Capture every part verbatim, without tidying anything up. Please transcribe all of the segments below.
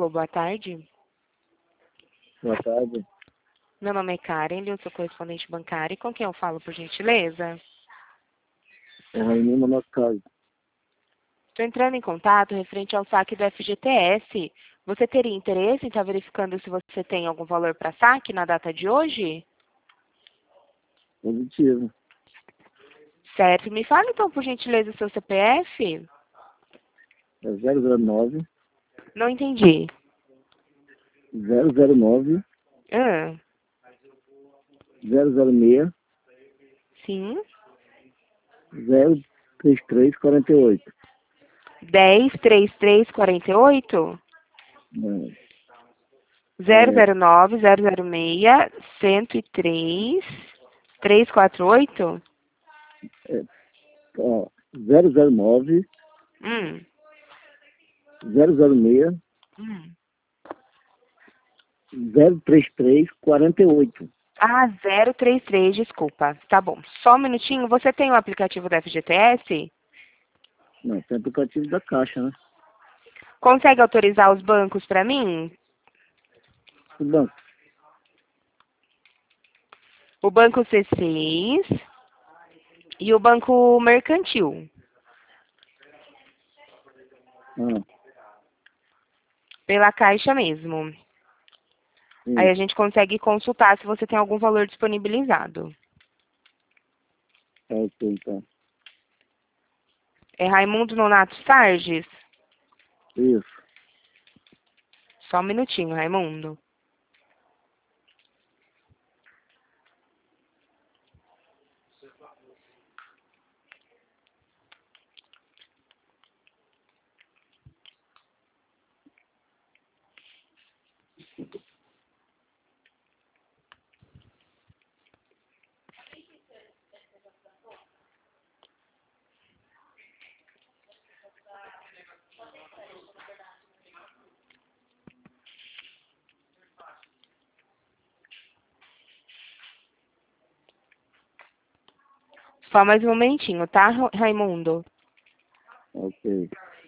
Alô, boa tarde. Boa tarde. Meu nome é Karen, eu sou correspondente bancária. E com quem eu falo, por gentileza? É Raimundo nosso caso. Estou entrando em contato referente ao saque do F G T S. Você teria interesse em estar verificando se você tem algum valor para saque na data de hoje? Positivo. Certo. Me fale então, por gentileza, o seu C P F. É zero zero nove, Não entendi. zero zero nove, Ah, zero zero seis, sim. zero três três quatro oito. dez, trinta e três, quarenta e oito? zero zero nove, zero zero seis, cento e três, trezentos e quarenta e oito? É, é, ó, zero zero nove, Hum. zero zero seis, Hum. zero três três quatro oito. Ah, zero trinta e três, desculpa. Tá bom. Só um minutinho. Você tem o aplicativo da F G T S? Não, tem aplicativo da Caixa, né? Consegue autorizar os bancos para mim? O banco. O Banco C seis e o Banco Mercantil. Ah, Pela Caixa mesmo. Aí sim. a gente consegue consultar se você tem algum valor disponibilizado. Tá ok, então. É Raimundo Nonato Sarges? Isso. Só um minutinho, Raimundo. Só mais um momentinho, tá, Ra- Raimundo? Ok.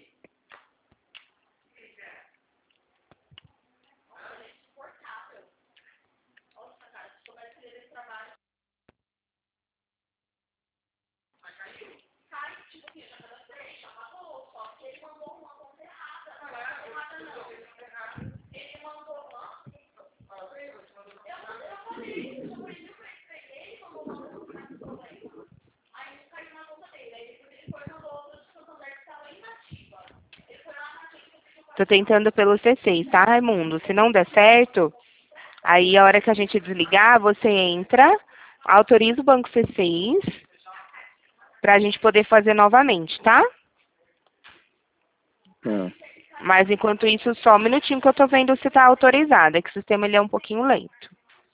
Tô tentando pelo C seis, tá, Raimundo? Se não der certo, aí a hora que a gente desligar, você entra, autoriza o Banco C seis pra gente poder fazer novamente, tá? Tá. Mas enquanto isso, só um minutinho que eu tô vendo se tá autorizado. É que o sistema ele é um pouquinho lento.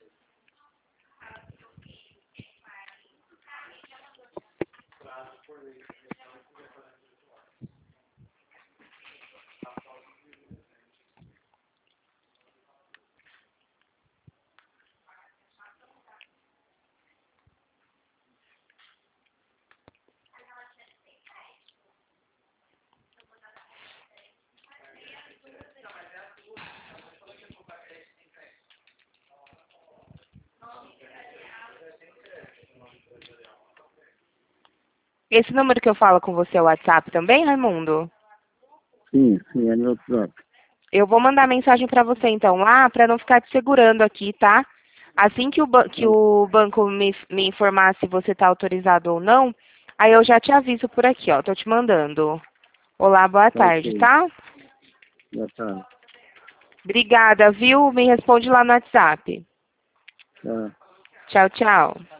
Esse número que eu falo com você é o WhatsApp também, Raimundo? Sim, sim, é no WhatsApp. Eu vou mandar mensagem pra você então lá, pra não ficar te segurando aqui, tá? Assim que o, ba- que Tá, o banco me, me informar se você tá autorizado ou não, aí eu já te aviso por aqui, ó. Tô te mandando. Olá, boa tá tarde, ok. tá? Já tá. Obrigada, viu? Me responde lá no WhatsApp. Tá. Tchau, tchau.